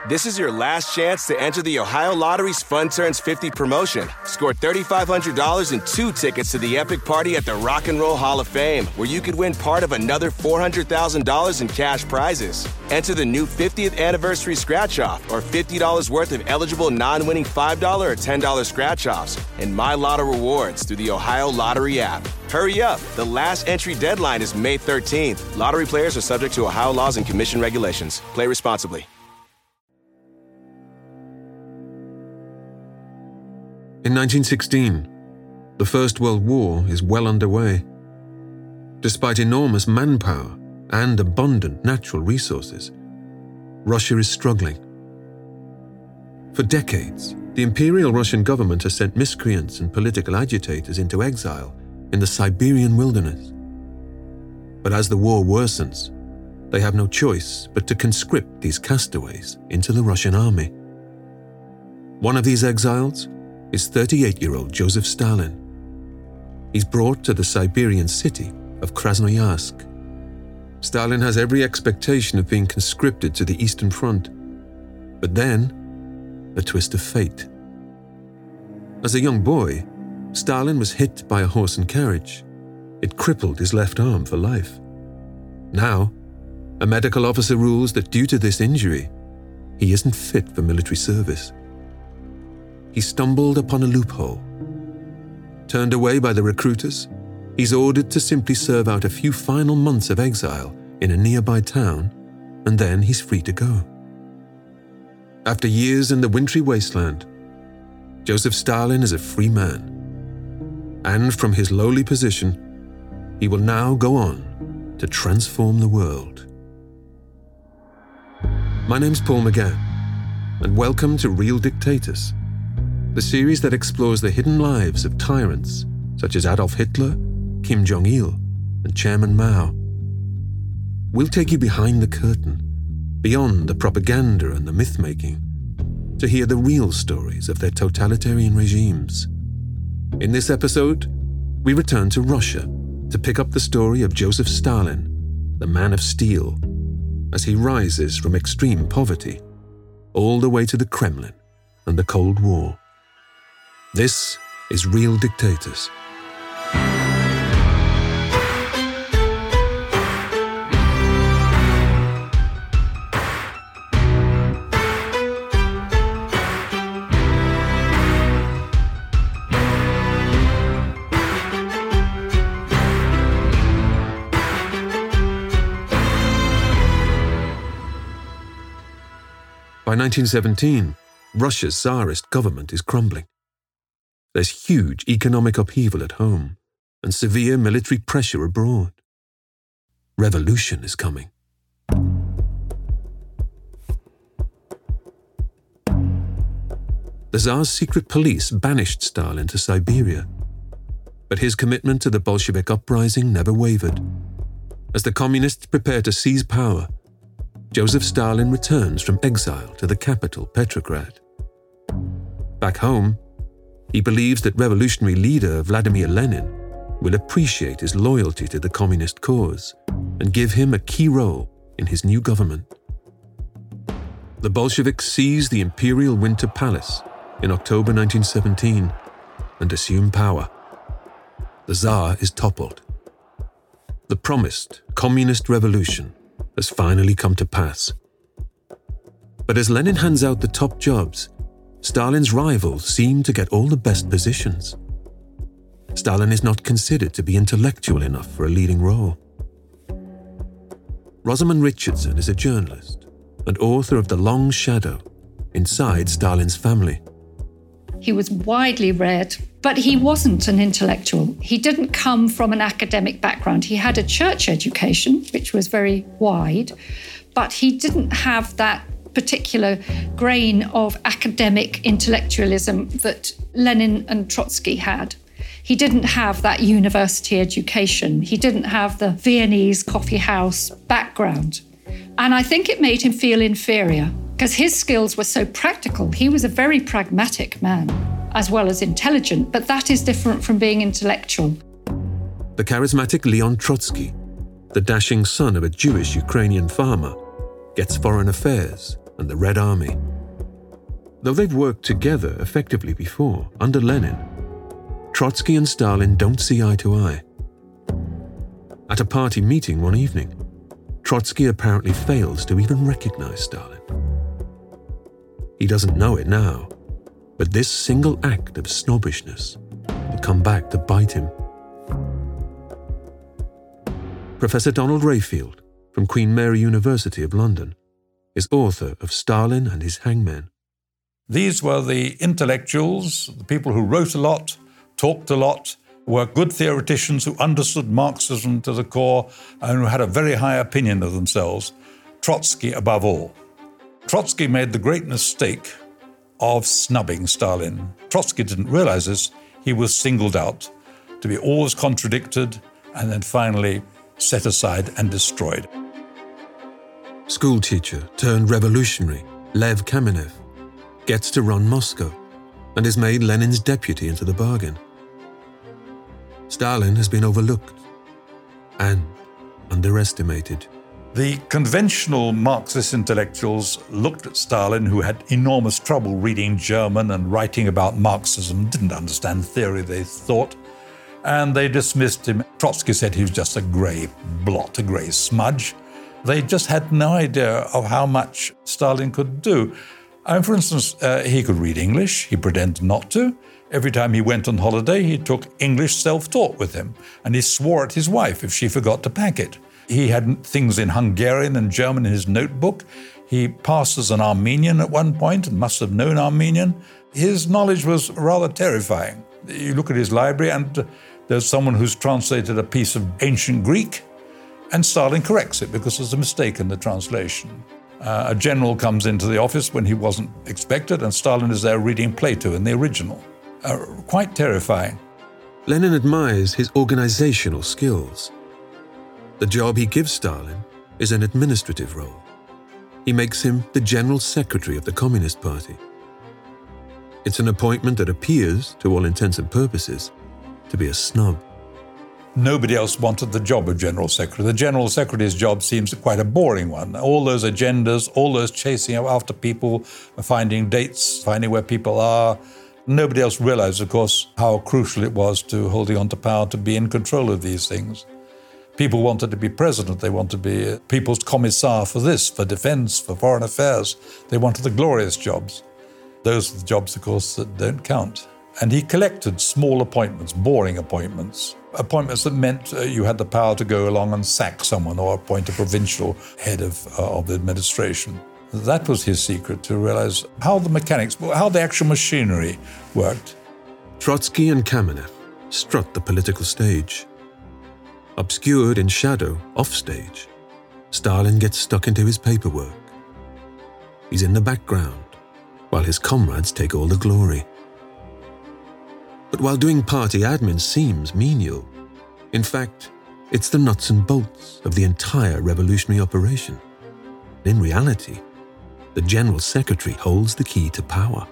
This is your last chance to enter the Ohio Lottery's Fun Turns 50 promotion. Score $3,500 and 2 tickets to the epic party at the Rock and Roll Hall of Fame, where you could win part of another $400,000 in cash prizes. Enter the new 50th anniversary scratch-off or $50 worth of eligible non-winning $5 or $10 scratch-offs and My Lotto rewards through the Ohio Lottery app. Hurry up. The last entry deadline is May 13th. Lottery players are subject to Ohio laws and commission regulations. Play responsibly. In 1916, the First World War is well underway. Despite enormous manpower and abundant natural resources, Russia is struggling. For decades, the Imperial Russian government has sent miscreants and political agitators into exile in the Siberian wilderness. But as the war worsens, they have no choice but to conscript these castaways into the Russian army. One of these exiles is 38-year-old Joseph Stalin. He's brought to the Siberian city of Krasnoyarsk. Stalin has every expectation of being conscripted to the Eastern Front. But then, a twist of fate. As a young boy, Stalin was hit by a horse and carriage. It crippled his left arm for life. Now, a medical officer rules that due to this injury, he isn't fit for military service. He stumbled upon a loophole. Turned away by the recruiters, he's ordered to simply serve out a few final months of exile in a nearby town, and then he's free to go. After years in the wintry wasteland, Joseph Stalin is a free man. And from his lowly position, he will now go on to transform the world. My name's Paul McGann, and welcome to Real Dictators, the series that explores the hidden lives of tyrants such as Adolf Hitler, Kim Jong-il, and Chairman Mao. We'll take you behind the curtain, beyond the propaganda and the myth-making, to hear the real stories of their totalitarian regimes. In this episode, we return to Russia to pick up the story of Joseph Stalin, the man of steel, as he rises from extreme poverty all the way to the Kremlin and the Cold War. This is Real Dictators. By 1917, Russia's Tsarist government is crumbling. There's huge economic upheaval at home and severe military pressure abroad. Revolution is coming. The Tsar's secret police banished Stalin to Siberia, but his commitment to the Bolshevik uprising never wavered. As the communists prepare to seize power, Joseph Stalin returns from exile to the capital, Petrograd. Back home, he believes that revolutionary leader Vladimir Lenin will appreciate his loyalty to the communist cause and give him a key role in his new government. The Bolsheviks seize the Imperial Winter Palace in October 1917 and assume power. The Tsar is toppled. The promised communist revolution has finally come to pass. But as Lenin hands out the top jobs, Stalin's rivals seem to get all the best positions. Stalin is not considered to be intellectual enough for a leading role. Rosamund Richardson is a journalist and author of The Long Shadow, Inside Stalin's Family. He was widely read, but he wasn't an intellectual. He didn't come from an academic background. He had a church education, which was very wide, but he didn't have that particular grain of academic intellectualism that Lenin and Trotsky had. He didn't have that university education. He didn't have the Viennese coffee house background. And I think it made him feel inferior because his skills were so practical. He was a very pragmatic man, as well as intelligent, but that is different from being intellectual. The charismatic Leon Trotsky, the dashing son of a Jewish Ukrainian farmer, gets foreign affairs and the Red Army. Though they've worked together effectively before, under Lenin, Trotsky and Stalin don't see eye to eye. At a party meeting one evening, Trotsky apparently fails to even recognize Stalin. He doesn't know it now, but this single act of snobbishness will come back to bite him. Professor Donald Rayfield, from Queen Mary University of London, is author of Stalin and His Hangmen. These were the intellectuals, the people who wrote a lot, talked a lot, were good theoreticians who understood Marxism to the core and who had a very high opinion of themselves, Trotsky above all. Trotsky made the great mistake of snubbing Stalin. Trotsky didn't realize this. He was singled out to be always contradicted and then finally set aside and destroyed. Schoolteacher turned revolutionary Lev Kamenev gets to run Moscow and is made Lenin's deputy into the bargain. Stalin has been overlooked and underestimated. The conventional Marxist intellectuals looked at Stalin, who had enormous trouble reading German and writing about Marxism, didn't understand theory, they thought, and they dismissed him. Trotsky said he was just a grey blot, a grey smudge. They just had no idea of how much Stalin could do. For instance, he could read English, he pretended not to. Every time he went on holiday, he took English self-taught with him, and he swore at his wife if she forgot to pack it. He had things in Hungarian and German in his notebook. He passed as an Armenian at one point and must have known Armenian. His knowledge was rather terrifying. You look at his library and there's someone who's translated a piece of ancient Greek, and Stalin corrects it because there's a mistake in the translation. A general comes into the office when he wasn't expected, and Stalin is there reading Plato in the original. Quite terrifying. Lenin admires his organizational skills. The job he gives Stalin is an administrative role. He makes him the General Secretary of the Communist Party. It's an appointment that appears, to all intents and purposes, to be a snub. Nobody else wanted the job of General Secretary. The General Secretary's job seems quite a boring one. All those agendas, all those chasing after people, finding dates, finding where people are. Nobody else realized, of course, how crucial it was to holding on to power, to be in control of these things. People wanted to be president. They wanted to be people's commissar for this, for defense, for foreign affairs. They wanted the glorious jobs. Those are the jobs, of course, that don't count. And he collected small appointments, boring appointments that meant you had the power to go along and sack someone or appoint a provincial head of the administration. That was his secret, to realize how the mechanics, how the actual machinery worked. Trotsky and Kamenev strut the political stage. Obscured in shadow, offstage, Stalin gets stuck into his paperwork. He's in the background, while his comrades take all the glory. But while doing party admin seems menial, in fact, it's the nuts and bolts of the entire revolutionary operation. In reality, the General Secretary holds the key to power.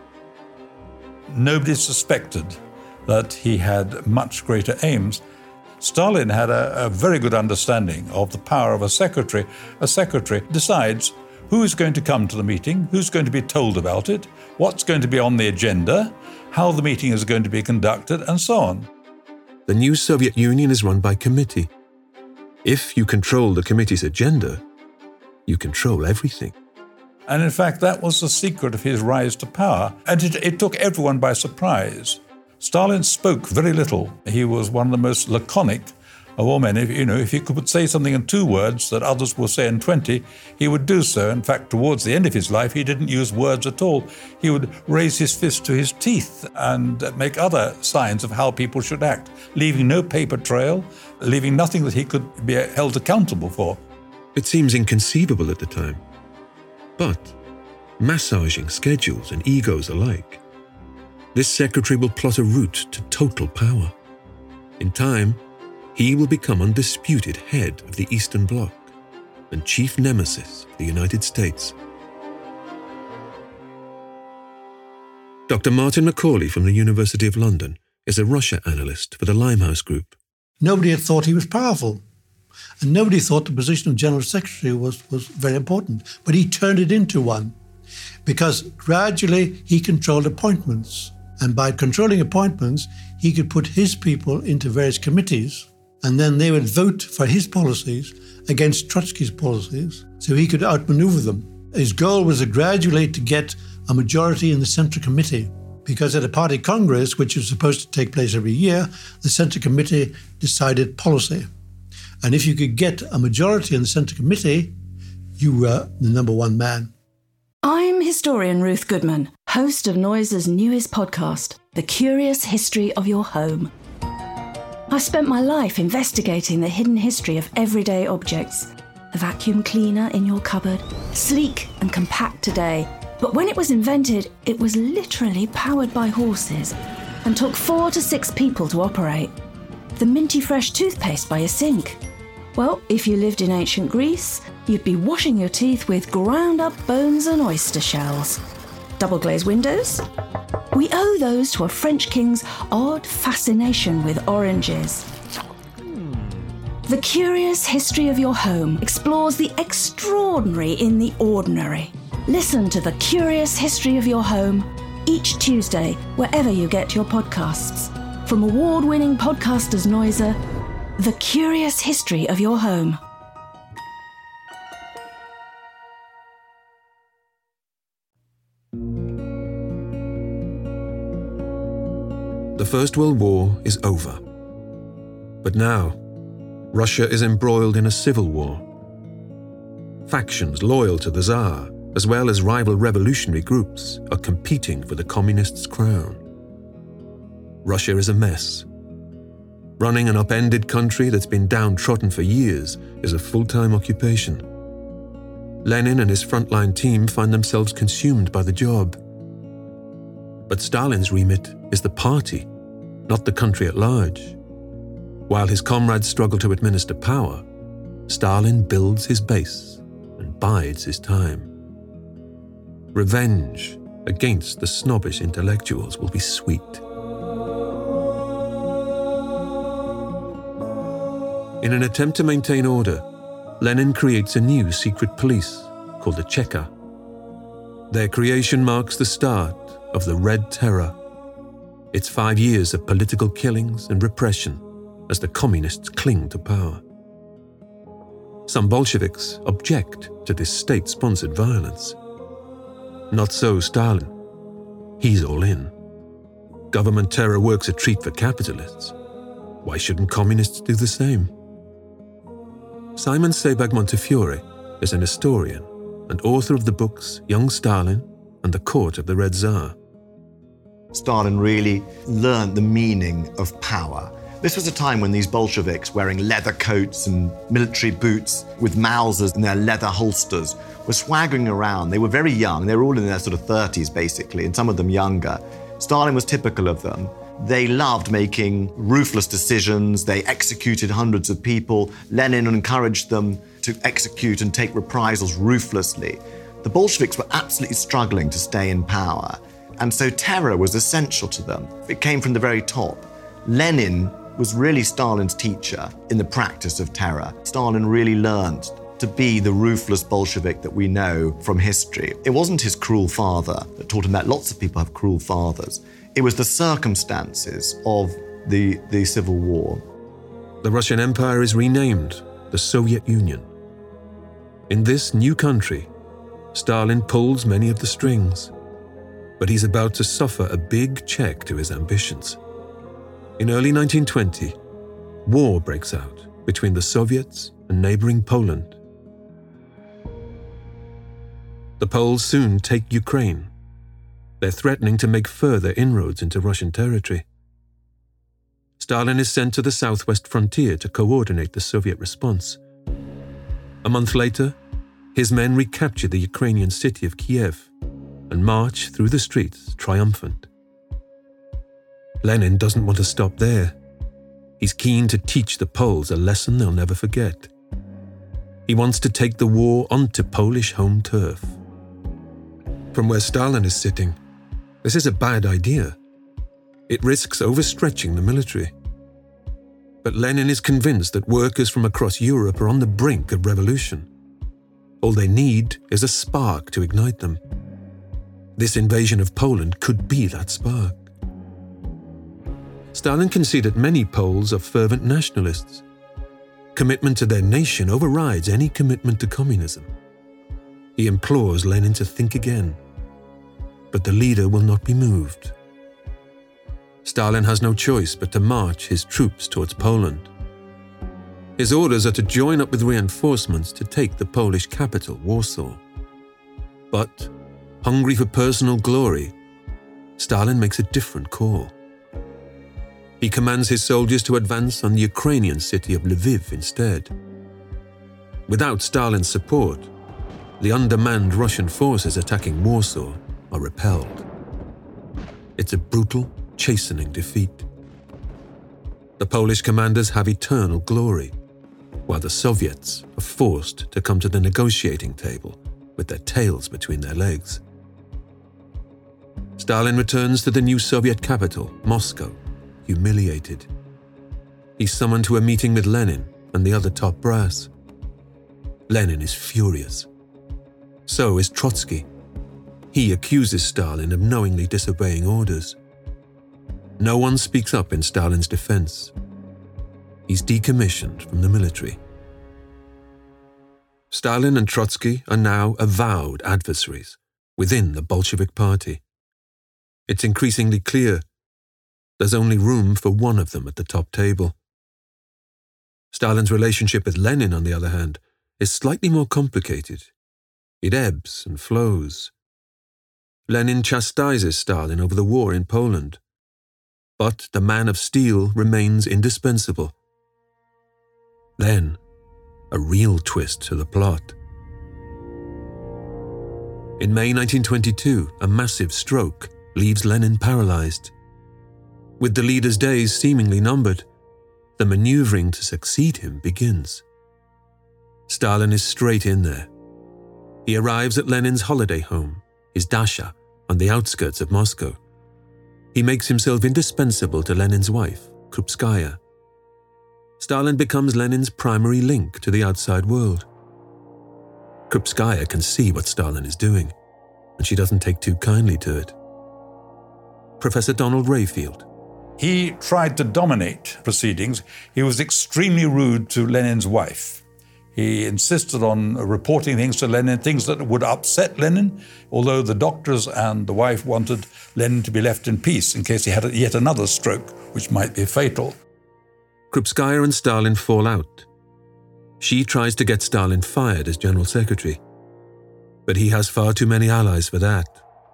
Nobody suspected that he had much greater aims. Stalin had a very good understanding of the power of a secretary. A secretary decides who is going to come to the meeting, who's going to be told about it, what's going to be on the agenda, how the meeting is going to be conducted, and so on. The new Soviet Union is run by committee. If you control the committee's agenda, you control everything. And in fact, that was the secret of his rise to power, and it took everyone by surprise. Stalin spoke very little. He was one of the most laconic of all men. If he could say something in 2 words that others will say in 20, he would do so. In fact, towards the end of his life, he didn't use words at all. He would raise his fist to his teeth and make other signs of how people should act, leaving no paper trail, leaving nothing that he could be held accountable for. It seems inconceivable at the time. But, massaging schedules and egos alike, this secretary will plot a route to total power. In time, he will become undisputed head of the Eastern Bloc and chief nemesis of the United States. Dr. Martin Macaulay from the University of London is a Russia analyst for the Limehouse Group. Nobody had thought he was powerful. And nobody thought the position of General Secretary was very important. But he turned it into one. because gradually he controlled appointments. And by controlling appointments, he could put his people into various committees, and then they would vote for his policies against Trotsky's policies, so he could outmaneuver them. His goal was gradually to get a majority in the Central Committee, because at a party congress, which was supposed to take place every year, the Central Committee decided policy. And if you could get a majority in the Central Committee, you were the number one man. I'm historian Ruth Goodman, host of Noiser's newest podcast, The Curious History of Your Home. I've spent my life investigating the hidden history of everyday objects. The vacuum cleaner in your cupboard, sleek and compact today, but when it was invented, it was literally powered by horses and took 4 to 6 people to operate. The minty fresh toothpaste by a sink. Well, if you lived in ancient Greece, you'd be washing your teeth with ground-up bones and oyster shells. Double-glazed windows? We owe those to a French king's odd fascination with oranges. The Curious History of Your Home explores the extraordinary in the ordinary. Listen to The Curious History of Your Home each Tuesday, wherever you get your podcasts. From award-winning podcasters Noiser, The Curious History of Your Home. The First World War is over. But now, Russia is embroiled in a civil war. Factions loyal to the Tsar, as well as rival revolutionary groups, are competing for the communists' crown. Russia is a mess. Running an upended country that's been downtrodden for years is a full-time occupation. Lenin and his frontline team find themselves consumed by the job. But Stalin's remit is the party, not the country at large. While his comrades struggle to administer power, Stalin builds his base and bides his time. Revenge against the snobbish intellectuals will be sweet. In an attempt to maintain order, Lenin creates a new secret police called the Cheka. Their creation marks the start of the Red Terror. It's 5 years of political killings and repression as the communists cling to power. Some Bolsheviks object to this state-sponsored violence. Not so Stalin. He's all in. Government terror works a treat for capitalists. Why shouldn't communists do the same? Simon Sebag Montefiore is an historian and author of the books Young Stalin and The Court of the Red Tsar. Stalin really learned the meaning of power. This was a time when these Bolsheviks, wearing leather coats and military boots with Mausers in their leather holsters, were swaggering around. They were very young. They were all in their sort of 30s, basically, and some of them younger. Stalin was typical of them. They loved making ruthless decisions. They executed hundreds of people. Lenin encouraged them to execute and take reprisals ruthlessly. The Bolsheviks were absolutely struggling to stay in power, and so terror was essential to them. It came from the very top. Lenin was really Stalin's teacher in the practice of terror. Stalin really learned to be the ruthless Bolshevik that we know from history. It wasn't his cruel father that taught him that. Lots of people have cruel fathers. It was the circumstances of the Civil War. The Russian Empire is renamed the Soviet Union. In this new country, Stalin pulls many of the strings, but he's about to suffer a big check to his ambitions. In early 1920, war breaks out between the Soviets and neighboring Poland. The Poles soon take Ukraine. They're threatening to make further inroads into Russian territory. Stalin is sent to the southwest frontier to coordinate the Soviet response. A month later, his men recapture the Ukrainian city of Kiev and march through the streets triumphant. Lenin doesn't want to stop there. He's keen to teach the Poles a lesson they'll never forget. He wants to take the war onto Polish home turf. From where Stalin is sitting, this is a bad idea. It risks overstretching the military. But Lenin is convinced that workers from across Europe are on the brink of revolution. All they need is a spark to ignite them. This invasion of Poland could be that spark. Stalin can see that many Poles are fervent nationalists. Commitment to their nation overrides any commitment to communism. He implores Lenin to think again, but the leader will not be moved. Stalin has no choice but to march his troops towards Poland. His orders are to join up with reinforcements to take the Polish capital, Warsaw. But, hungry for personal glory, Stalin makes a different call. He commands his soldiers to advance on the Ukrainian city of Lviv instead. Without Stalin's support, the undermanned Russian forces attacking Warsaw are repelled. It's a brutal, chastening defeat. The Polish commanders have eternal glory, while the Soviets are forced to come to the negotiating table with their tails between their legs. Stalin returns to the new Soviet capital, Moscow, humiliated. He's summoned to a meeting with Lenin and the other top brass. Lenin is furious. So is Trotsky. He accuses Stalin of knowingly disobeying orders. No one speaks up in Stalin's defense. He's decommissioned from the military. Stalin and Trotsky are now avowed adversaries within the Bolshevik Party. It's increasingly clear there's only room for one of them at the top table. Stalin's relationship with Lenin, on the other hand, is slightly more complicated. It ebbs and flows. Lenin chastises Stalin over the war in Poland, but the man of steel remains indispensable. Then, a real twist to the plot. In May 1922, a massive stroke leaves Lenin paralyzed. With the leader's days seemingly numbered, the maneuvering to succeed him begins. Stalin is straight in there. He arrives at Lenin's holiday home, his dacha, on the outskirts of Moscow. He makes himself indispensable to Lenin's wife, Krupskaya. Stalin becomes Lenin's primary link to the outside world. Krupskaya can see what Stalin is doing, and she doesn't take too kindly to it. Professor Donald Rayfield. He tried to dominate proceedings. He was extremely rude to Lenin's wife. He insisted on reporting things to Lenin, things that would upset Lenin, although the doctors and the wife wanted Lenin to be left in peace in case he had yet another stroke, which might be fatal. Krupskaya and Stalin fall out. She tries to get Stalin fired as General Secretary, but he has far too many allies for that.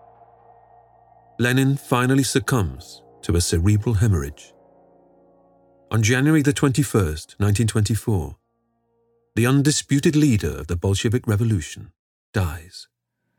Lenin finally succumbs to a cerebral hemorrhage. On January the 21st, 1924, the undisputed leader of the Bolshevik Revolution dies.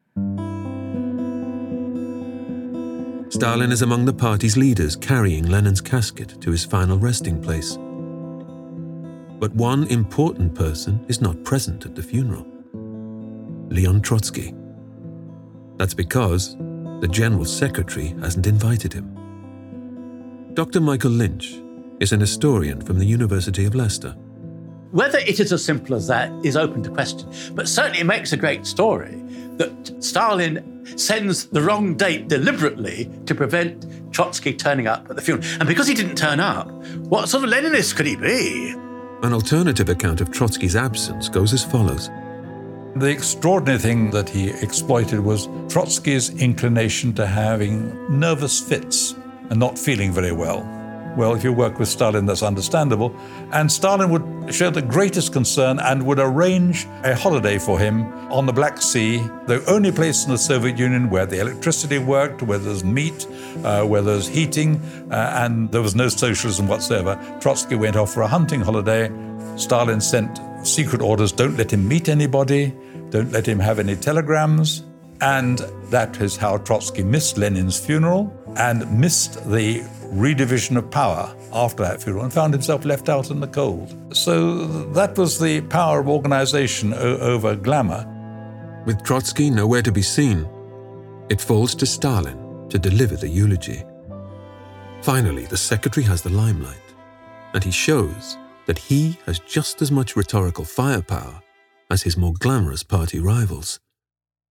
Stalin is among the party's leaders carrying Lenin's casket to his final resting place. But one important person is not present at the funeral: Leon Trotsky. That's because the General Secretary hasn't invited him. Dr. Michael Lynch is an historian from the University of Leicester. Whether it is as simple as that is open to question, but certainly it makes a great story that Stalin sends the wrong date deliberately to prevent Trotsky turning up at the funeral. And because he didn't turn up, what sort of Leninist could he be? An alternative account of Trotsky's absence goes as follows. The extraordinary thing that he exploited was Trotsky's inclination to having nervous fits and not feeling very well. Well, if you work with Stalin, that's understandable. And Stalin would show the greatest concern and would arrange a holiday for him on the Black Sea, the only place in the Soviet Union where the electricity worked, where there's meat, where there's heating, and there was no socialism whatsoever. Trotsky went off for a hunting holiday. Stalin sent secret orders: don't let him meet anybody, don't let him have any telegrams. And that is how Trotsky missed Lenin's funeral and missed the redivision of power after that funeral and found himself left out in the cold. So that was the power of organization over glamour. With Trotsky nowhere to be seen, it falls to Stalin to deliver the eulogy. Finally, the secretary has the limelight, and he shows that he has just as much rhetorical firepower as his more glamorous party rivals.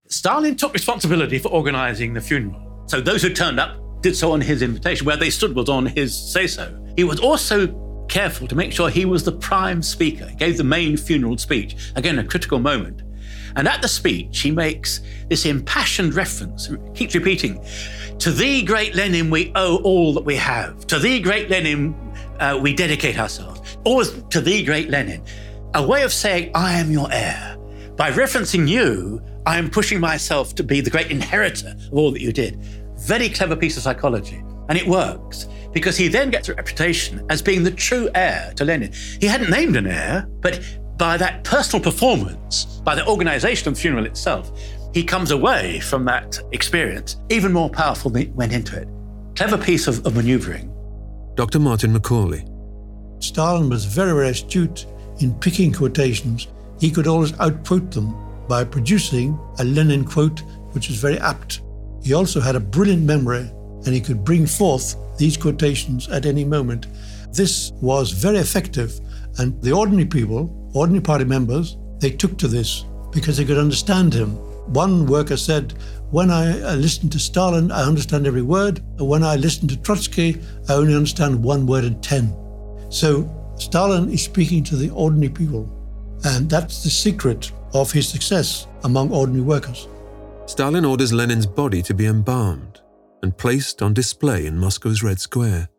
Stalin took responsibility for organising the funeral. So those who turned up did so on his invitation. Where they stood was on his say-so. He was also careful to make sure he was the prime speaker. He gave the main funeral speech. Again, a critical moment. And at the speech, he makes this impassioned reference, keeps repeating, "To thee, great Lenin, we owe all that we have. To thee, great Lenin, we dedicate ourselves." Always to thee, great Lenin. A way of saying, I am your heir. By referencing you, I am pushing myself to be the great inheritor of all that you did. Very clever piece of psychology. And it works, because he then gets a reputation as being the true heir to Lenin. He hadn't named an heir, but by that personal performance, by the organisation of the funeral itself, he comes away from that experience even more powerful than he went into it. Clever piece of manoeuvring. Dr. Martin Macaulay. Stalin was very, very astute in picking quotations. He could always outquote them by producing a Lenin quote, which was very apt. He also had a brilliant memory, and he could bring forth these quotations at any moment. This was very effective, and the ordinary people, ordinary party members, they took to this because they could understand him. One worker said, "When I listen to Stalin, I understand every word. When I listen to Trotsky, I only understand one word in 10. So Stalin is speaking to the ordinary people, and that's the secret of his success among ordinary workers. Stalin orders Lenin's body to be embalmed and placed on display in Moscow's Red Square.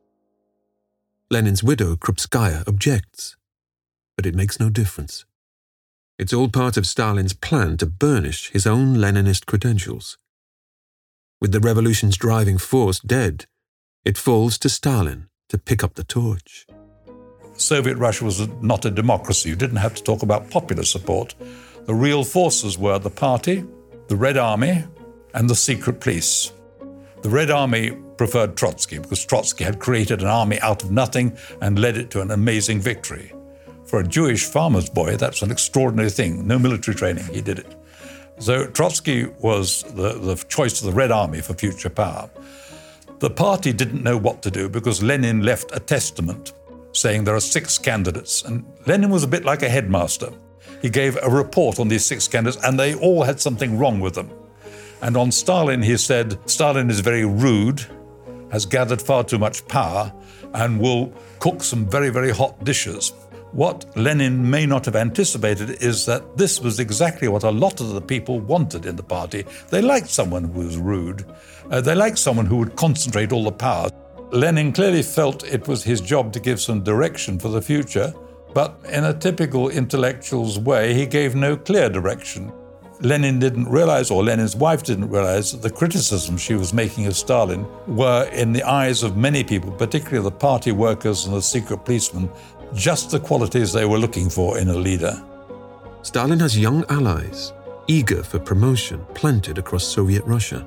Lenin's widow, Krupskaya, objects, but it makes no difference. It's all part of Stalin's plan to burnish his own Leninist credentials. With the revolution's driving force dead, it falls to Stalin to pick up the torch. Soviet Russia was not a democracy. You didn't have to talk about popular support. The real forces were the party, the Red Army, and the secret police. The Red Army preferred Trotsky because Trotsky had created an army out of nothing and led it to an amazing victory. For a Jewish farmer's boy, that's an extraordinary thing. No military training, he did it. So Trotsky was the choice of the Red Army for future power. The party didn't know what to do because Lenin left a testament saying there are 6 candidates. And Lenin was a bit like a headmaster. He gave a report on these 6 candidates and they all had something wrong with them. And on Stalin, he said, Stalin is very rude, has gathered far too much power, and will cook some very, very hot dishes. What Lenin may not have anticipated is that this was exactly what a lot of the people wanted in the party. They liked someone who was rude. They liked someone who would concentrate all the power. Lenin clearly felt it was his job to give some direction for the future, but in a typical intellectual's way, he gave no clear direction. Lenin didn't realize, or Lenin's wife didn't realize, that the criticisms she was making of Stalin were, in the eyes of many people, particularly the party workers and the secret policemen, just the qualities they were looking for in a leader. Stalin has young allies, eager for promotion, planted across Soviet Russia.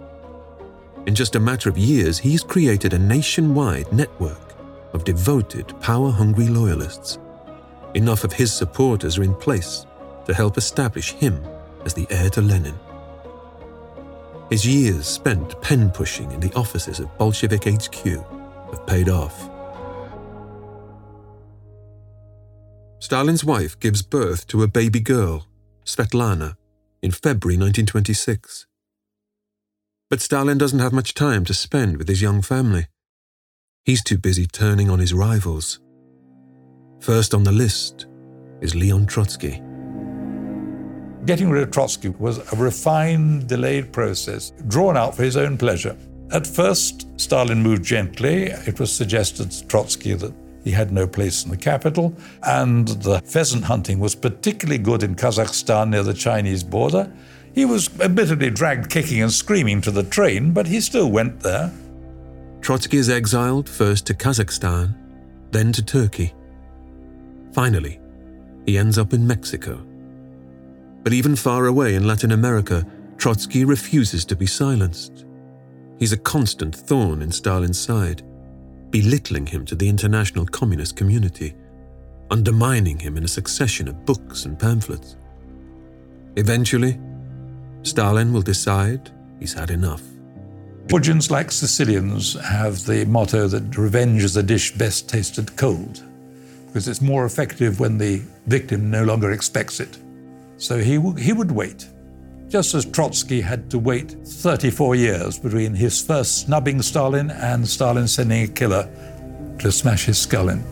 In just a matter of years, he's created a nationwide network of devoted, power-hungry loyalists. Enough of his supporters are in place to help establish him as the heir to Lenin. His years spent pen-pushing in the offices of Bolshevik HQ have paid off. Stalin's wife gives birth to a baby girl, Svetlana, in February 1926. But Stalin doesn't have much time to spend with his young family. He's too busy turning on his rivals. First on the list is Leon Trotsky. Getting rid of Trotsky was a refined, delayed process, drawn out for his own pleasure. At first, Stalin moved gently. It was suggested to Trotsky that he had no place in the capital, and the pheasant hunting was particularly good in Kazakhstan near the Chinese border. He was admittedly dragged kicking and screaming to the train, but he still went there. Trotsky is exiled first to Kazakhstan, then to Turkey. Finally, he ends up in Mexico. But even far away in Latin America, Trotsky refuses to be silenced. He's a constant thorn in Stalin's side, belittling him to the international communist community, undermining him in a succession of books and pamphlets. Eventually, Stalin will decide he's had enough. Georgians, like Sicilians, have the motto that revenge is a dish best tasted cold, because it's more effective when the victim no longer expects it. So he would wait. just as Trotsky had to wait 34 years between his first snubbing Stalin and Stalin sending a killer to smash his skull in.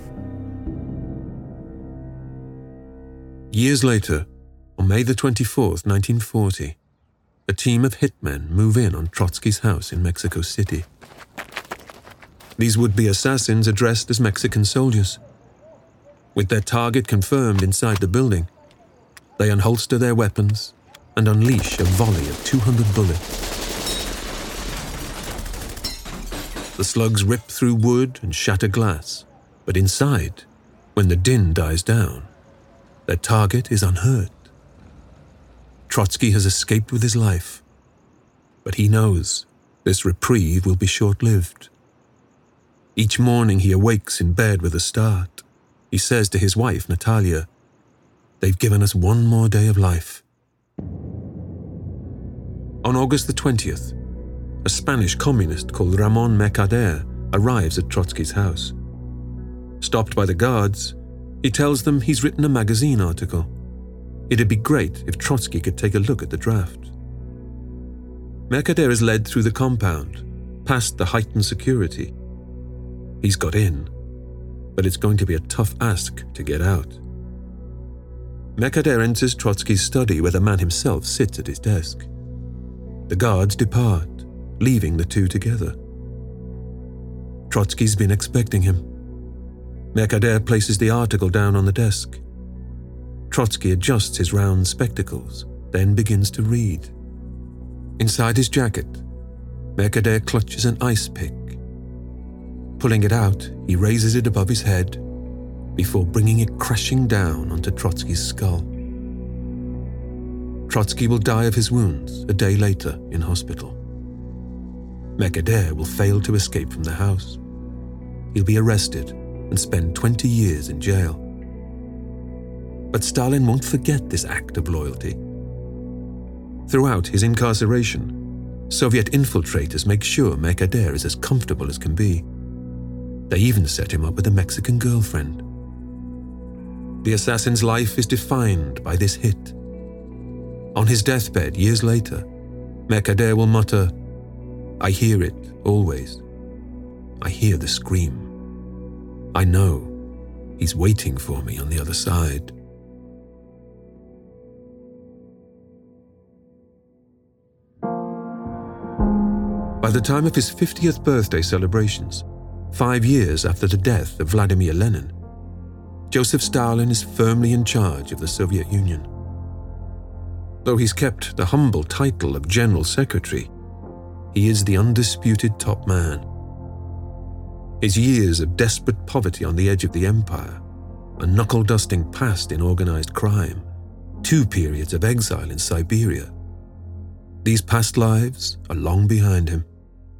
Years later, on May the 24th, 1940, a team of hitmen move in on Trotsky's house in Mexico City. These would-be assassins are dressed as Mexican soldiers. With their target confirmed inside the building, they unholster their weapons and unleash a volley of 200 bullets. The slugs rip through wood and shatter glass, but inside, when the din dies down, their target is unhurt. Trotsky has escaped with his life, but he knows this reprieve will be short-lived. Each morning he awakes in bed with a start. He says to his wife, Natalia, "They've given us one more day of life." On August the 20th, a Spanish communist called Ramón Mercader arrives at Trotsky's house. Stopped by the guards, he tells them he's written a magazine article. It'd be great if Trotsky could take a look at the draft. Mercader is led through the compound, past the heightened security. He's got in, but it's going to be a tough ask to get out. Mercader enters Trotsky's study where the man himself sits at his desk. The guards depart, leaving the two together. Trotsky's been expecting him. Mercader places the article down on the desk. Trotsky adjusts his round spectacles, then begins to read. Inside his jacket, Mercader clutches an ice pick. Pulling it out, he raises it above his head before bringing it crashing down onto Trotsky's skull. Trotsky will die of his wounds a day later in hospital. Mercader will fail to escape from the house. He'll be arrested and spend 20 years in jail. But Stalin won't forget this act of loyalty. Throughout his incarceration, Soviet infiltrators make sure Mercader is as comfortable as can be. They even set him up with a Mexican girlfriend. The assassin's life is defined by this hit. On his deathbed years later, Mercader will mutter, "I hear it always. I hear the scream. I know he's waiting for me on the other side." By the time of his 50th birthday celebrations, 5 years after the death of Vladimir Lenin, Joseph Stalin is firmly in charge of the Soviet Union. Though he's kept the humble title of General Secretary, he is the undisputed top man. His years of desperate poverty on the edge of the empire, a knuckle-dusting past in organized crime, 2 periods of exile in Siberia. These past lives are long behind him.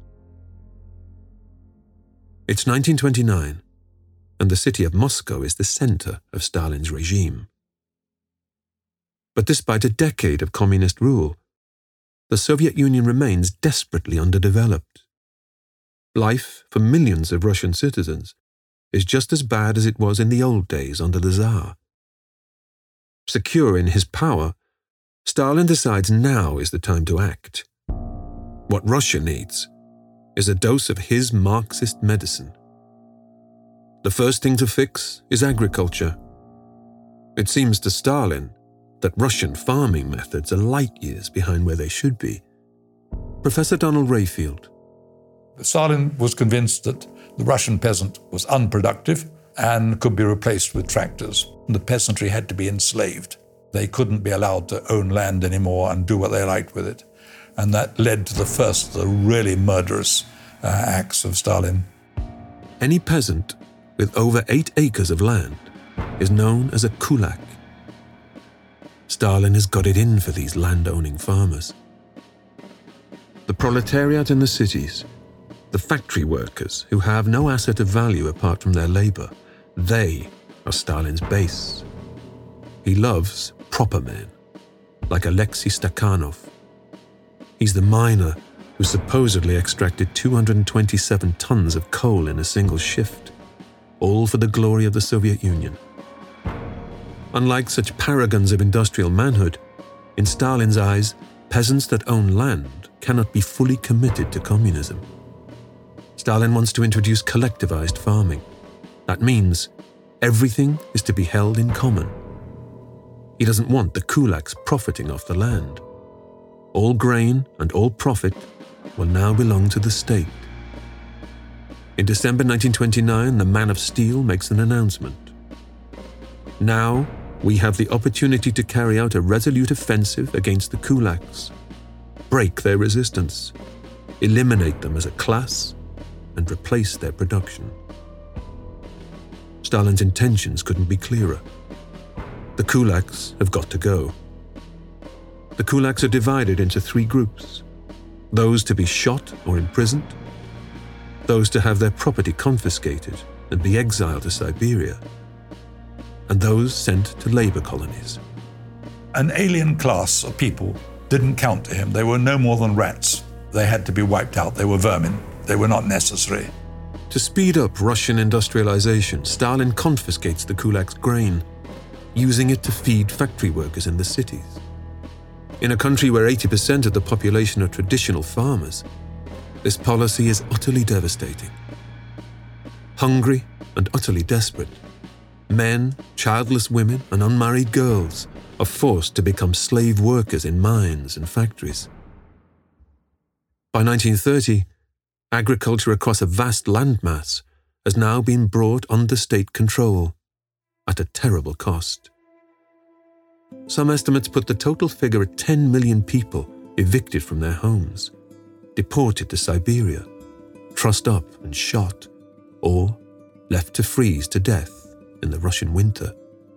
It's 1929, and the city of Moscow is the center of Stalin's regime. But despite a decade of communist rule, the Soviet Union remains desperately underdeveloped. Life for millions of Russian citizens is just as bad as it was in the old days under the Tsar. Secure in his power, Stalin decides now is the time to act. What Russia needs is a dose of his Marxist medicine. The first thing to fix is agriculture. It seems to Stalin that Russian farming methods are light years behind where they should be. Professor Donald Rayfield. Stalin was convinced that the Russian peasant was unproductive and could be replaced with tractors. The peasantry had to be enslaved. They couldn't be allowed to own land anymore and do what they liked with it. And that led to the first of the really murderous acts of Stalin. Any peasant with over 8 acres of land is known as a kulak. Stalin has got it in for these land-owning farmers. The proletariat in the cities, the factory workers who have no asset of value apart from their labor, they are Stalin's base. He loves proper men, like Alexei Stakhanov. He's the miner who supposedly extracted 227 tons of coal in a single shift, all for the glory of the Soviet Union. Unlike such paragons of industrial manhood, in Stalin's eyes, peasants that own land cannot be fully committed to communism. Stalin wants to introduce collectivized farming. That means everything is to be held in common. He doesn't want the kulaks profiting off the land. All grain and all profit will now belong to the state. In December 1929, the Man of Steel makes an announcement. Now, we have the opportunity to carry out a resolute offensive against the kulaks, break their resistance, eliminate them as a class, and replace their production. Stalin's intentions couldn't be clearer. The kulaks have got to go. The kulaks are divided into 3 groups: those to be shot or imprisoned, those to have their property confiscated and be exiled to Siberia, and those sent to labor colonies. An alien class of people didn't count to him. They were no more than rats. They had to be wiped out. They were vermin. They were not necessary. To speed up Russian industrialization, Stalin confiscates the kulaks' grain, using it to feed factory workers in the cities. In a country where 80% of the population are traditional farmers, this policy is utterly devastating. Hungry and utterly desperate, men, childless women, and unmarried girls are forced to become slave workers in mines and factories. By 1930, agriculture across a vast landmass has now been brought under state control at a terrible cost. Some estimates put the total figure at 10 million people evicted from their homes, deported to Siberia, trussed up and shot, or left to freeze to death in the Russian winter.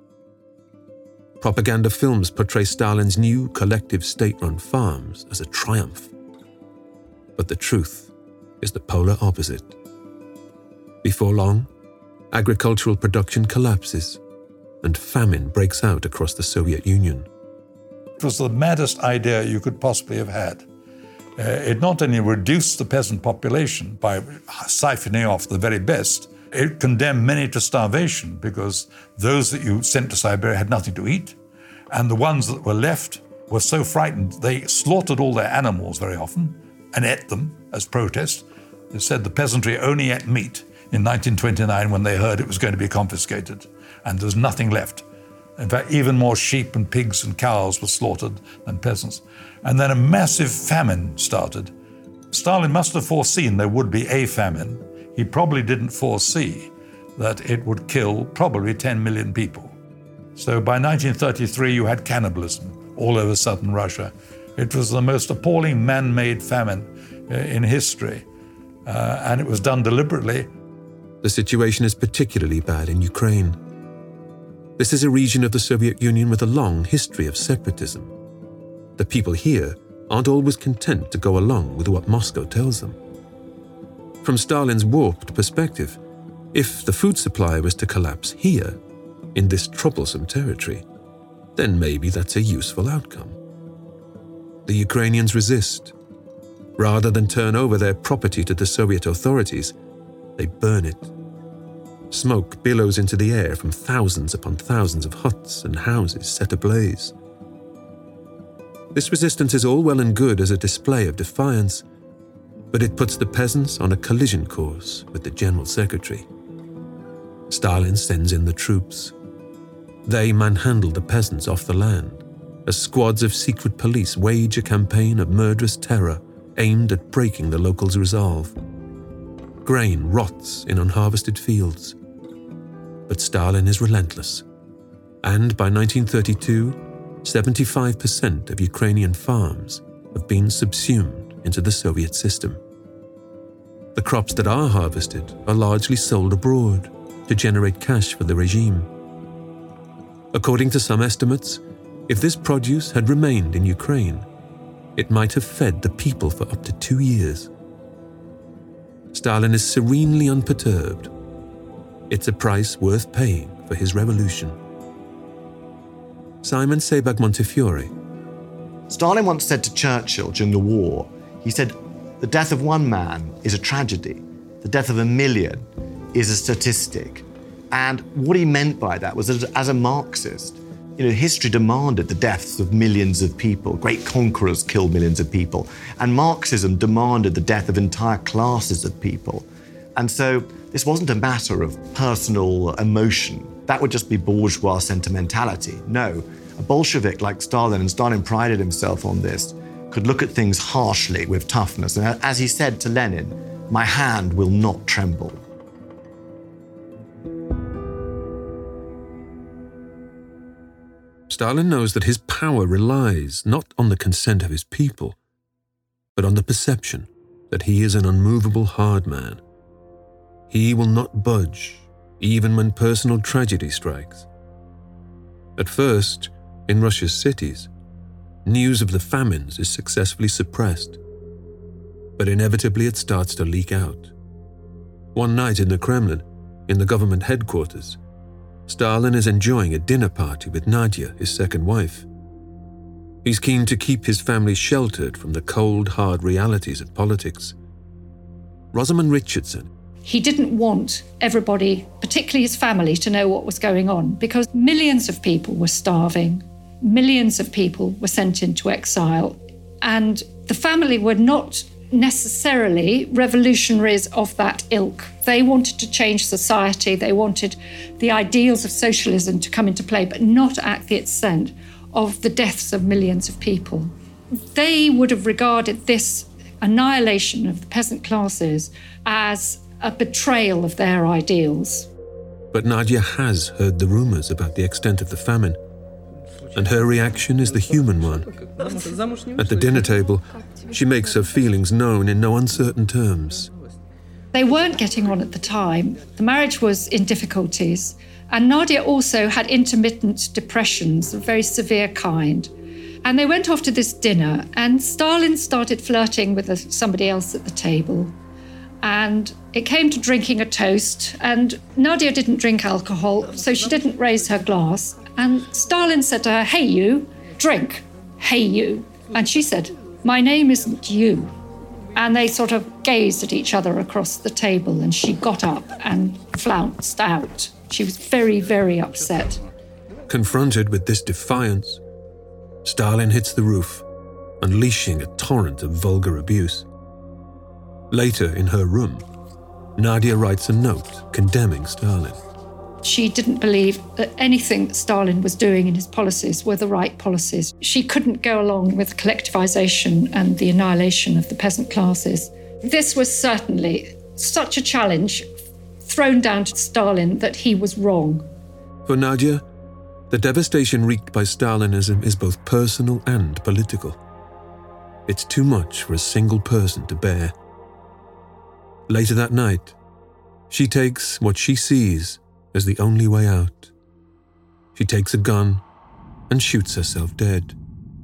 Propaganda films portray Stalin's new collective state-run farms as a triumph. But the truth is the polar opposite. Before long, agricultural production collapses and famine breaks out across the Soviet Union. It was the maddest idea you could possibly have had. It not only reduced the peasant population by siphoning off the very best, it condemned many to starvation because those that you sent to Siberia had nothing to eat, and the ones that were left were so frightened they slaughtered all their animals very often and ate them as protest. They said the peasantry only ate meat in 1929 when they heard it was going to be confiscated, and there was nothing left. In fact, even more sheep and pigs and cows were slaughtered than peasants. And then a massive famine started. Stalin must have foreseen there would be a famine. He probably didn't foresee that it would kill probably 10 million people. So by 1933, you had cannibalism all over southern Russia. It was the most appalling man-made famine in history, and it was done deliberately. The situation is particularly bad in Ukraine. This is a region of the Soviet Union with a long history of separatism. The people here aren't always content to go along with what Moscow tells them. From Stalin's warped perspective, if the food supply was to collapse here, in this troublesome territory, then maybe that's a useful outcome. The Ukrainians resist. Rather than turn over their property to the Soviet authorities, they burn it. Smoke billows into the air from thousands upon thousands of huts and houses set ablaze. This resistance is all well and good as a display of defiance, but it puts the peasants on a collision course with the General Secretary. Stalin sends in the troops. They manhandle the peasants off the land, as squads of secret police wage a campaign of murderous terror aimed at breaking the locals' resolve. Grain rots in unharvested fields. But Stalin is relentless, and by 1932, 75% of Ukrainian farms have been subsumed into the Soviet system. The crops that are harvested are largely sold abroad to generate cash for the regime. According to some estimates, if this produce had remained in Ukraine, it might have fed the people for up to 2 years. Stalin is serenely unperturbed. It's a price worth paying for his revolution. Simon Sebag Montefiore. Stalin once said to Churchill during the war, he said, "The death of one man is a tragedy. The death of a million is a statistic." And what he meant by that was that as a Marxist, History demanded the deaths of millions of people. Great conquerors killed millions of people. And Marxism demanded the death of entire classes of people. And so this wasn't a matter of personal emotion. That would just be bourgeois sentimentality. No, a Bolshevik like Stalin, and Stalin prided himself on this, could look at things harshly with toughness. And as he said to Lenin, "My hand will not tremble." Stalin knows that his power relies not on the consent of his people, but on the perception that he is an unmovable hard man. He will not budge, even when personal tragedy strikes. At first, in Russia's cities, news of the famines is successfully suppressed, but inevitably it starts to leak out. One night in the Kremlin, in the government headquarters, Stalin is enjoying a dinner party with Nadia, his second wife. He's keen to keep his family sheltered from the cold, hard realities of politics. Rosamund Richardson. He didn't want everybody, particularly his family, to know what was going on because millions of people were starving, millions of people were sent into exile, and the family were not necessarily revolutionaries of that ilk. They wanted to change society, they wanted the ideals of socialism to come into play, but not at the extent of the deaths of millions of people. They would have regarded this annihilation of the peasant classes as a betrayal of their ideals. But Nadia has heard the rumors about the extent of the famine, and her reaction is the human one. At the dinner table, she makes her feelings known in no uncertain terms. They weren't getting on at the time. The marriage was in difficulties, and Nadia also had intermittent depressions, a very severe kind. And they went off to this dinner, and Stalin started flirting with somebody else at the table. And it came to drinking a toast, and Nadia didn't drink alcohol, so she didn't raise her glass. And Stalin said to her, "Hey, you, drink. Hey, you." And she said, "My name isn't you." And they sort of gazed at each other across the table, and she got up and flounced out. She was very, very upset. Confronted with this defiance, Stalin hits the roof, unleashing a torrent of vulgar abuse. Later, in her room, Nadia writes a note condemning Stalin. She didn't believe that anything that Stalin was doing in his policies were the right policies. She couldn't go along with collectivization and the annihilation of the peasant classes. This was certainly such a challenge thrown down to Stalin that he was wrong. For Nadia, the devastation wreaked by Stalinism is both personal and political. It's too much for a single person to bear. Later that night, she takes what she sees as the only way out. She takes a gun and shoots herself dead.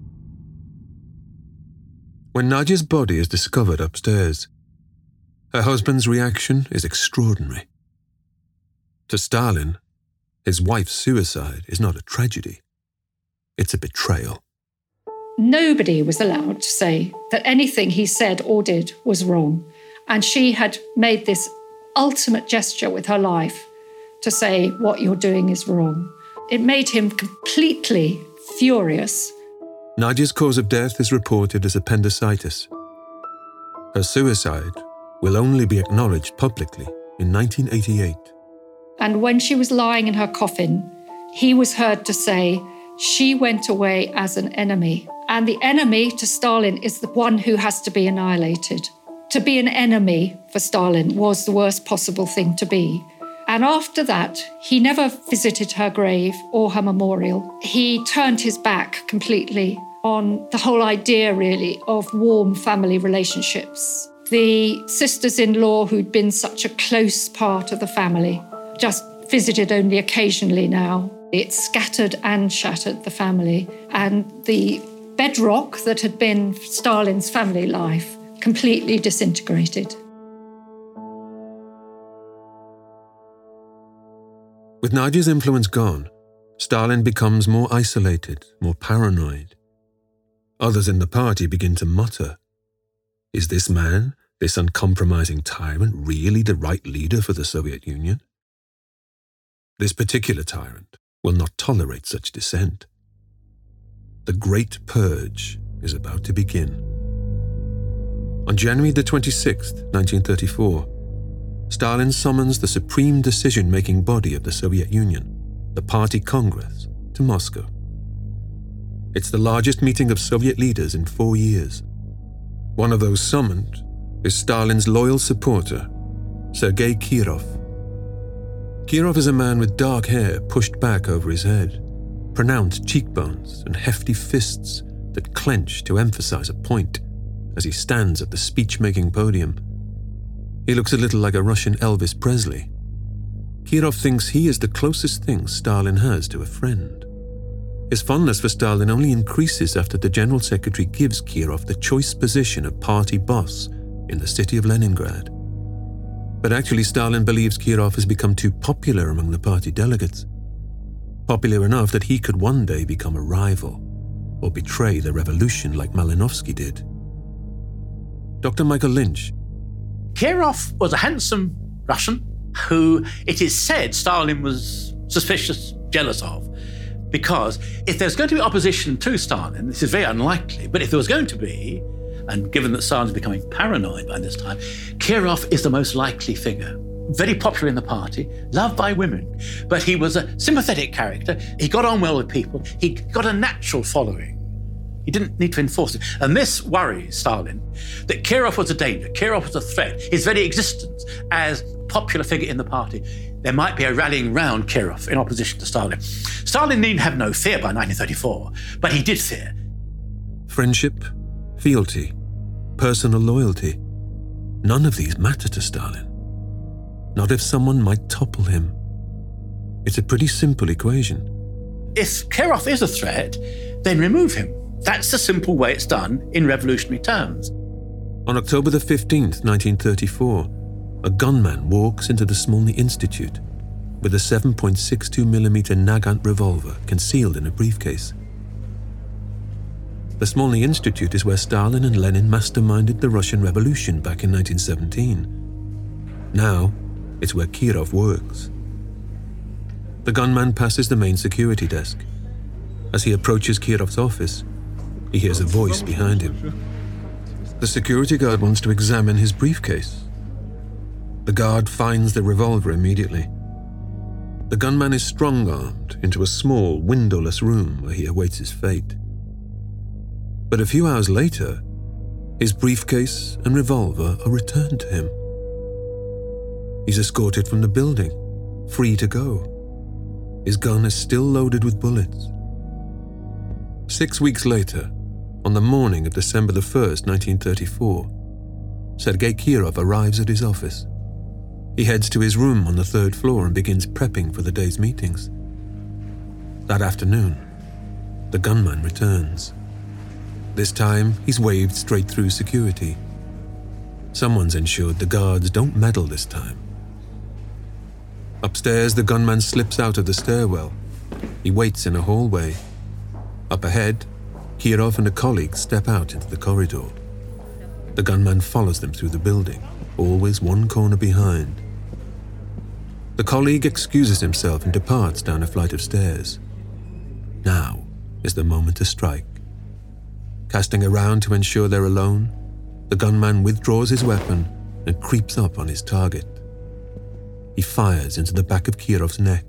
When Nadia's body is discovered upstairs, her husband's reaction is extraordinary. To Stalin, his wife's suicide is not a tragedy. It's a betrayal. Nobody was allowed to say that anything he said or did was wrong. And she had made this ultimate gesture with her life to say, what you're doing is wrong. It made him completely furious. Nadia's cause of death is reported as appendicitis. Her suicide will only be acknowledged publicly in 1988. And when she was lying in her coffin, he was heard to say, she went away as an enemy. And the enemy to Stalin is the one who has to be annihilated. To be an enemy for Stalin was the worst possible thing to be. And after that, he never visited her grave or her memorial. He turned his back completely on the whole idea, really, of warm family relationships. The sisters-in-law who'd been such a close part of the family just visited only occasionally now. It scattered and shattered the family. And the bedrock that had been Stalin's family life completely disintegrated. With Nadia's influence gone, Stalin becomes more isolated, more paranoid. Others in the party begin to mutter, is this man, this uncompromising tyrant, really the right leader for the Soviet Union? This particular tyrant, will not tolerate such dissent. The Great Purge is about to begin. On January the 26th, 1934, Stalin summons the supreme decision-making body of the Soviet Union, the Party Congress, to Moscow. It's the largest meeting of Soviet leaders in 4 years. One of those summoned is Stalin's loyal supporter, Sergei Kirov. Kirov is a man with dark hair pushed back over his head, pronounced cheekbones and hefty fists that clench to emphasize a point as he stands at the speech-making podium. He looks a little like a Russian Elvis Presley. Kirov thinks he is the closest thing Stalin has to a friend. His fondness for Stalin only increases after the General Secretary gives Kirov the choice position of party boss in the city of Leningrad. But actually, Stalin believes Kirov has become too popular among the party delegates. Popular enough that he could one day become a rival or betray the revolution like Malinovsky did. Dr. Michael Lynch. Kirov was a handsome Russian who, it is said, Stalin was suspicious, jealous of. Because if there's going to be opposition to Stalin, this is very unlikely, but if there was going to be, and given that Stalin's becoming paranoid by this time, Kirov is the most likely figure. Very popular in the party, loved by women, but he was a sympathetic character. He got on well with people. He got a natural following. He didn't need to enforce it. And this worries Stalin, that Kirov was a danger, Kirov was a threat. His very existence as popular figure in the party, there might be a rallying round Kirov in opposition to Stalin. Stalin need have no fear by 1934, but he did fear. Friendship, fealty, personal loyalty, none of these matter to Stalin. Not if someone might topple him. It's a pretty simple equation. If Kirov is a threat, then remove him. That's the simple way it's done in revolutionary terms. On October the 15th, 1934, a gunman walks into the Smolny Institute with a 7.62mm Nagant revolver concealed in a briefcase. The Smolny Institute is where Stalin and Lenin masterminded the Russian Revolution back in 1917. Now, it's where Kirov works. The gunman passes the main security desk. As he approaches Kirov's office, he hears a voice behind him. The security guard wants to examine his briefcase. The guard finds the revolver immediately. The gunman is strong-armed into a small, windowless room where he awaits his fate. But a few hours later, his briefcase and revolver are returned to him. He's escorted from the building, free to go. His gun is still loaded with bullets. 6 weeks later, on the morning of December the 1st, 1934, Sergei Kirov arrives at his office. He heads to his room on the 3rd floor and begins prepping for the day's meetings. That afternoon, the gunman returns. This time, he's waved straight through security. Someone's ensured the guards don't meddle this time. Upstairs, the gunman slips out of the stairwell. He waits in a hallway. Up ahead, Kirov and a colleague step out into the corridor. The gunman follows them through the building, always one corner behind. The colleague excuses himself and departs down a flight of stairs. Now is the moment to strike. Casting around to ensure they're alone, the gunman withdraws his weapon and creeps up on his target. He fires into the back of Kirov's neck.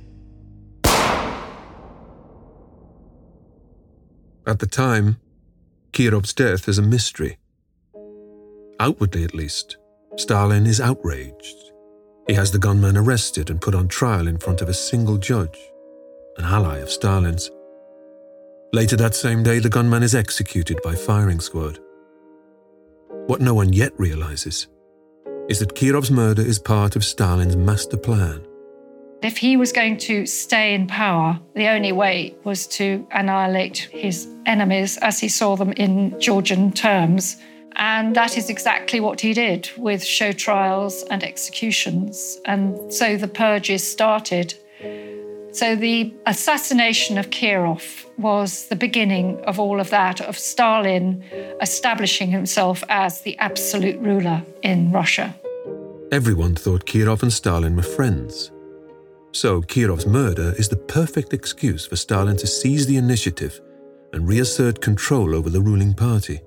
At the time, Kirov's death is a mystery. Outwardly, at least, Stalin is outraged. He has the gunman arrested and put on trial in front of a single judge, an ally of Stalin's. Later that same day, the gunman is executed by firing squad. What no one yet realizes is that Kirov's murder is part of Stalin's master plan. If he was going to stay in power, the only way was to annihilate his enemies as he saw them in Georgian terms. And that is exactly what he did with show trials and executions. And so the purges started. So the assassination of Kirov was the beginning of all of that, of Stalin establishing himself as the absolute ruler in Russia. Everyone thought Kirov and Stalin were friends. So Kirov's murder is the perfect excuse for Stalin to seize the initiative and reassert control over the ruling party.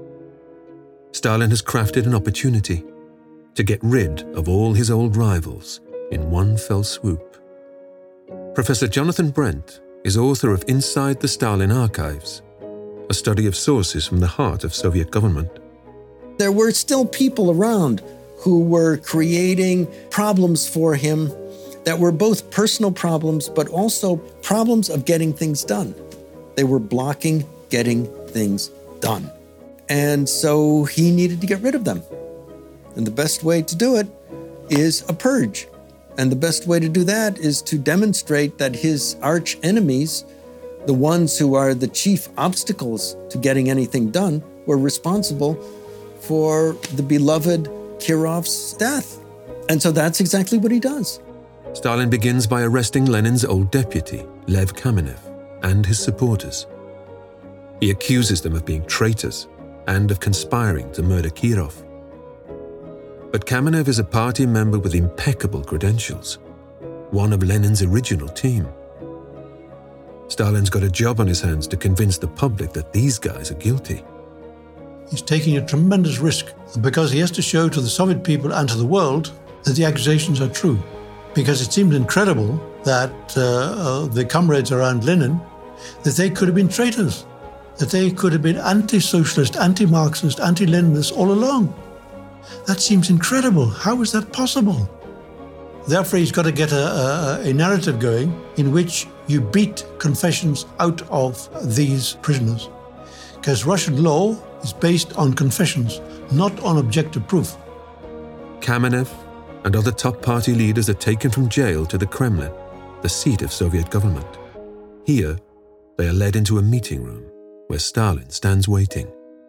Stalin has crafted an opportunity to get rid of all his old rivals in one fell swoop. Professor Jonathan Brent is author of Inside the Stalin Archives, a study of sources from the heart of Soviet government. There were still people around who were creating problems for him that were both personal problems, but also problems of getting things done. They were blocking getting things done. And so he needed to get rid of them. And the best way to do it is a purge. And the best way to do that is to demonstrate that his arch enemies, the ones who are the chief obstacles to getting anything done, were responsible for the beloved Kirov's death. And so that's exactly what he does. Stalin begins by arresting Lenin's old deputy, Lev Kamenev, and his supporters. He accuses them of being traitors and of conspiring to murder Kirov. But Kamenev is a party member with impeccable credentials, one of Lenin's original team. Stalin's got a job on his hands to convince the public that these guys are guilty. He's taking a tremendous risk because he has to show to the Soviet people and to the world that the accusations are true. Because it seems incredible that the comrades around Lenin, that they could have been traitors, that they could have been anti-socialist, anti-Marxist, anti-Leninist all along. That seems incredible. How is that possible? Therefore, he's got to get a narrative going in which you beat confessions out of these prisoners. Because Russian law is based on confessions, not on objective proof. Kamenev and other top party leaders are taken from jail to the Kremlin, the seat of Soviet government. Here, they are led into a meeting room where Stalin stands waiting.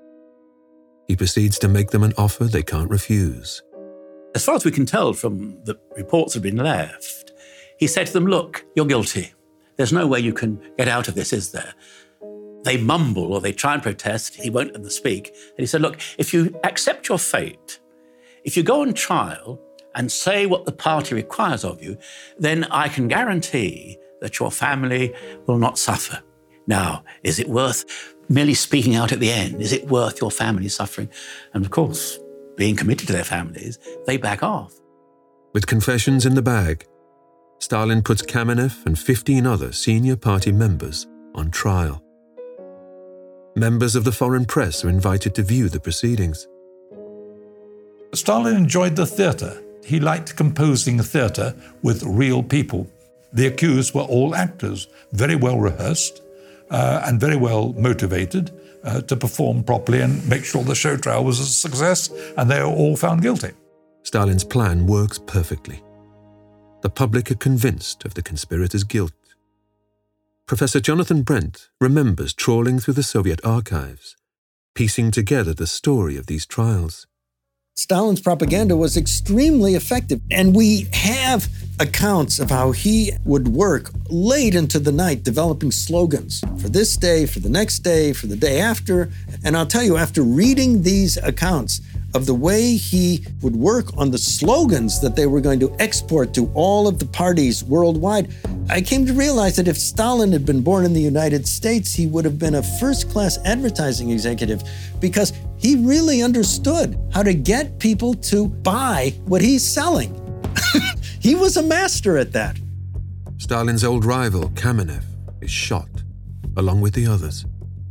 He proceeds to make them an offer they can't refuse. As far as we can tell from the reports that have been left, he said to them, look, you're guilty. There's no way you can get out of this, is there? They mumble or they try and protest. He won't let them speak. And he said, look, if you accept your fate, if you go on trial and say what the party requires of you, then I can guarantee that your family will not suffer. Now, is it worth merely speaking out at the end? Is it worth your family suffering? And of course, being committed to their families, they back off. With confessions in the bag, Stalin puts Kamenev and 15 other senior party members on trial. Members of the foreign press are invited to view the proceedings. Stalin enjoyed the theatre. He liked composing theatre with real people. The accused were all actors, very well rehearsed and very well motivated to perform properly and make sure the show trial was a success, and they were all found guilty. Stalin's plan works perfectly. The public are convinced of the conspirators' guilt. Professor Jonathan Brent remembers trawling through the Soviet archives, piecing together the story of these trials. Stalin's propaganda was extremely effective, and we have accounts of how he would work late into the night developing slogans for this day, for the next day, for the day after. And I'll tell you, after reading these accounts of the way he would work on the slogans that they were going to export to all of the parties worldwide, I came to realize that if Stalin had been born in the United States, he would have been a first-class advertising executive, because he really understood how to get people to buy what he's selling. He was a master at that. Stalin's old rival, Kamenev, is shot, along with the others.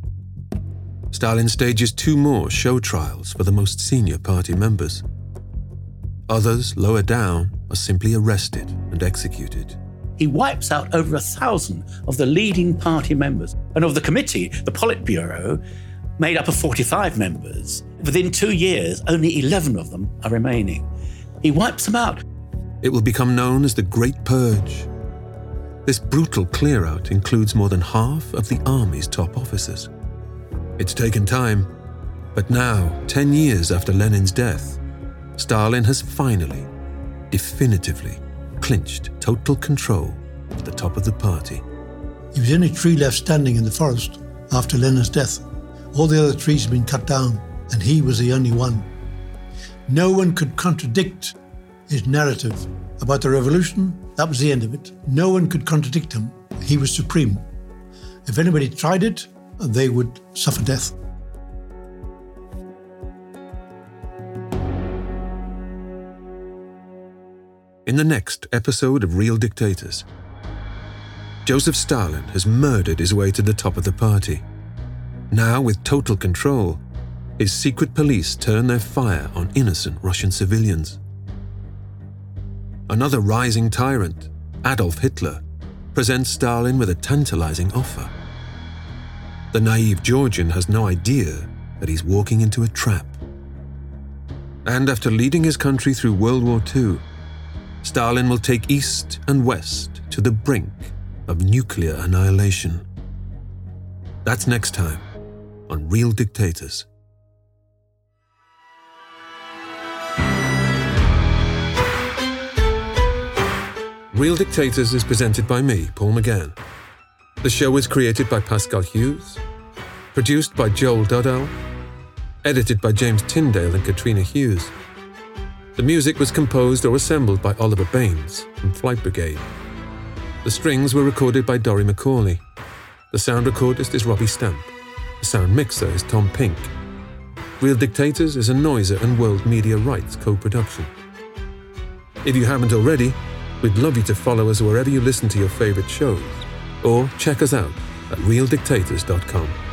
Stalin stages 2 more show trials for the most senior party members. Others, lower down, are simply arrested and executed. He wipes out over 1,000 of the leading party members. And of the committee, the Politburo, made up of 45 members, within 2 years, only 11 of them are remaining. He wipes them out. It will become known as the Great Purge. This brutal clear-out includes more than half of the army's top officers. It's taken time, but now, 10 years after Lenin's death, Stalin has finally, definitively, clinched total control at the top of the party. He was the only tree left standing in the forest after Lenin's death. All the other trees had been cut down, and he was the only one. No one could contradict his narrative about the revolution, that was the end of it. No one could contradict him. He was supreme. If anybody tried it, they would suffer death. In the next episode of Real Dictators, Joseph Stalin has murdered his way to the top of the party. Now, with total control, his secret police turn their fire on innocent Russian civilians. Another rising tyrant, Adolf Hitler, presents Stalin with a tantalizing offer. The naive Georgian has no idea that he's walking into a trap. And after leading his country through World War II, Stalin will take East and West to the brink of nuclear annihilation. That's next time on Real Dictators. Real Dictators is presented by me, Paul McGann. The show is created by Pascal Hughes, produced by Joel Dudell, edited by James Tyndale and Katrina Hughes. The music was composed or assembled by Oliver Baines from Flight Brigade. The strings were recorded by Dorry McCauley. The sound recordist is Robbie Stamp. The sound mixer is Tom Pink. Real Dictators is a Noiser and World Media Rights co-production. If you haven't already, we'd love you to follow us wherever you listen to your favorite shows, or check us out at realdictators.com.